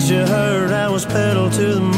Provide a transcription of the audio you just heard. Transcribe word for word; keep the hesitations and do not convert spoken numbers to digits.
As you heard, I was pedal to the